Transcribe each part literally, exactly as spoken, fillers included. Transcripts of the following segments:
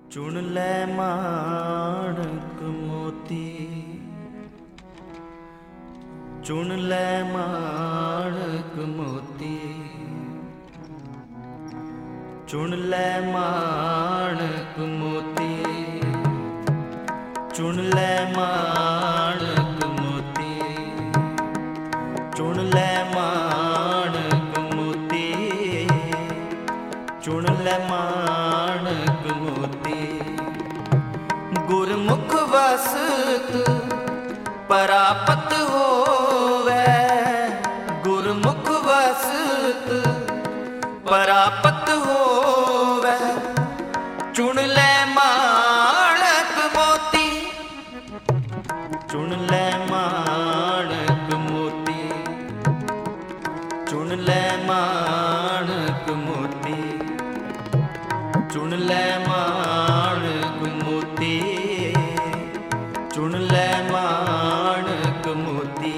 चुन लै माणक मोती, चुन लै माणक मोती, चुन लै माणक मोती, चुन लै माणक मोती, चुन लै माणक मोती, चुन लै माणक मोती। गुरमुख वसत परापत होवै, गुरमुख वसत परापत होवै। चुन लै माणक मोती, चुन लै माणक मोती, चुन लै माणक मोती, चुन लै माणक मोती, चुन लै माणक मोती।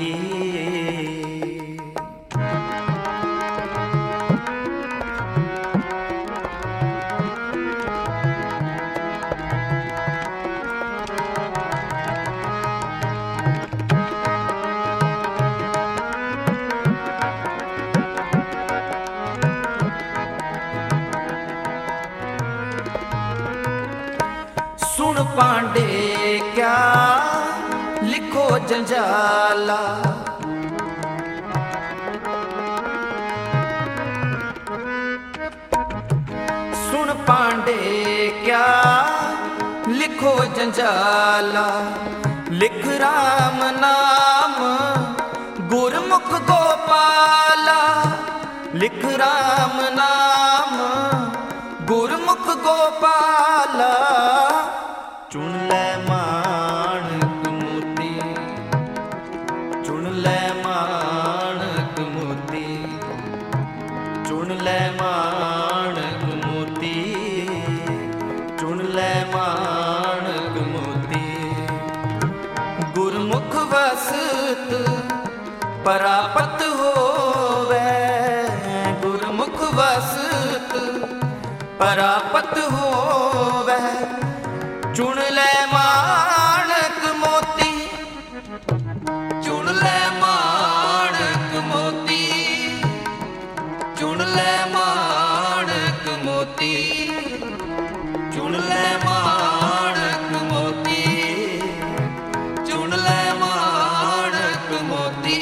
सुन पांडे क्या लिखो जंजाला, सुन पांडे क्या लिखो जंजाला। लिख राम नाम गुरमुख गोपाला, लिख राम नाम गुरमुख गोपाला। चुन लै माणक मोती, चुन लै माणक मोती, चुन लै माणक मोती, चुन लै माणक मोती। गुरमुख वसत परापत होवै, गुरमुख वसत परापत होवै। चुन लै माणक मोती, चुन लै माणक मोती, चुन लै माणक मोती, चुन लै माणक मोती, चुन लै माणक मोती।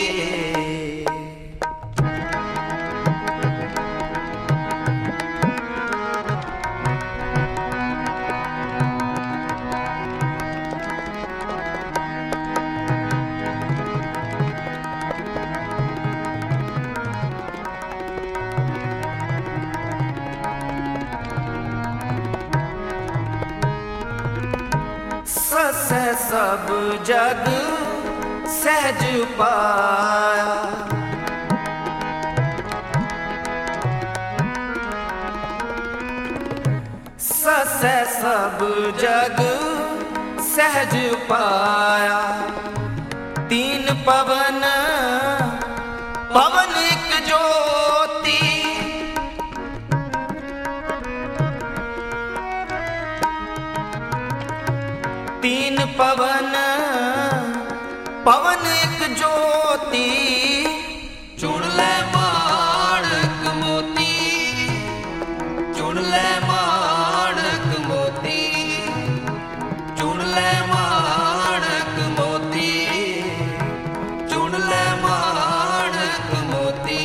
ससै सब जग सहज पाया, ससै सब जग सहज पाया। तीन पवन पवन एक ज्योति, तीन पवन पवन एक ज्योति। चुन लै माणक मोती, चुन लै माणक मोती, चुन लै माणक मोती, चुन लै माणक मोती।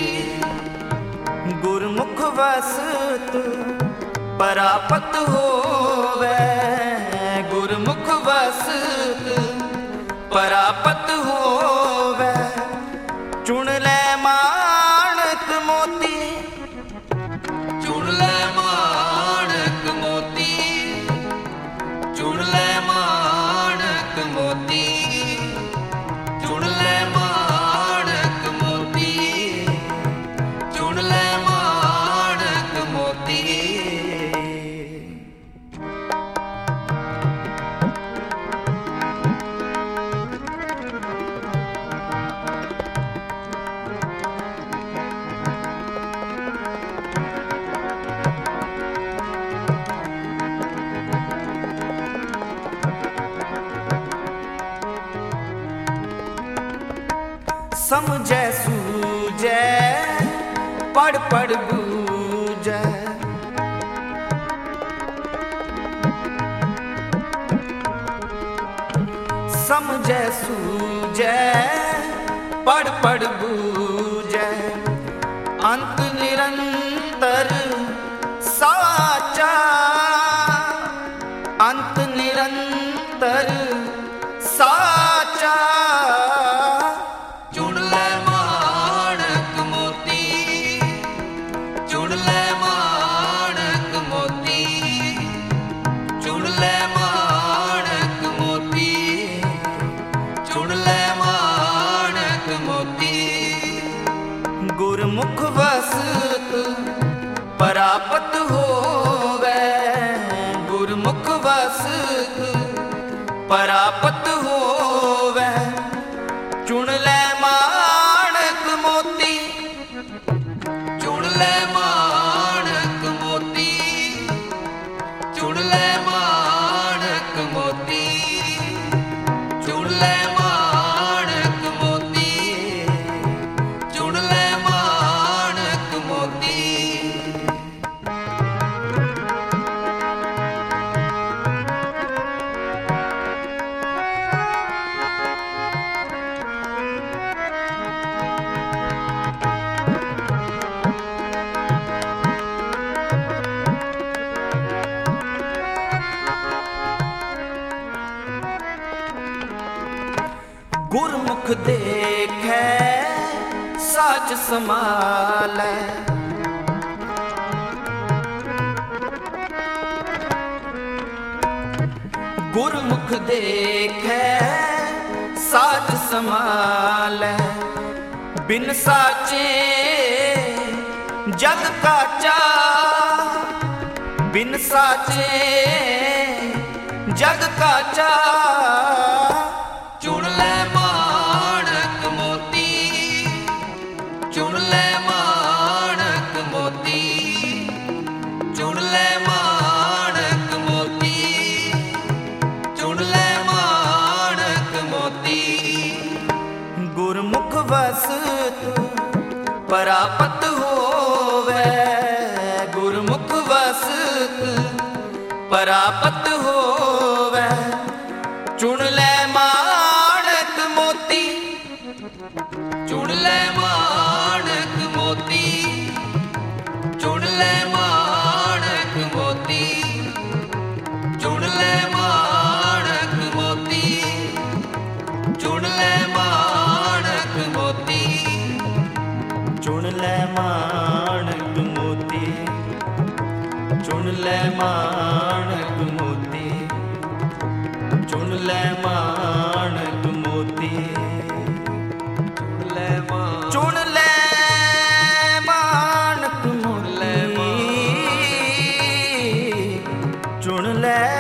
गुरमुख वसत परापत होवै, गुरमुख वसत परापत होवै। चुन लै माणक मोती, चुन लै माणक मोती, चुन लै माणक मोती, चुन लै माणक मोती, चुन लै माणक मोती। समझै सूझै पढ़ पढ़ बूझै। समझै सूझै पढ़ पढ़ बूझै अंत निरंतर साचा। अंत निरंतर साचा चुन लै माणक मोती। चुन लै माणक मोती। चुन लै माणक मोती। चुन लै माणक मोती। गुरमुख वसत परापत होवै। गुरमुख वसत परापत होवै चुन लै माणक मोती। चुन लै माणक मोती। चुन लै माणक मोती। चुन लै माणक मोती। चुन लै माणक मोती। गुरमुख देखै साच समालै। गुरमुख देखै साच समालै बिन साचे जग काचा। बिन साचे जग काचा चुन लै माणक मोती। चुन लै माणक मोती। चुन लै माणक मोती। चुन लै माणक मोती। गुरमुख वसत परापत होवै। गुरमुख वसत परापत होवै चुन लै माणक मोती। चुन लै माणक मोती। चुन लै माणक मोती। चुन लै माणक मोती। चुन लै माणक मोती। चुन लै माणक मोती। चुन लै माणक मोती। चुन लै माणक मोती। चुन लै चुन लै माणक मोती। चुन लै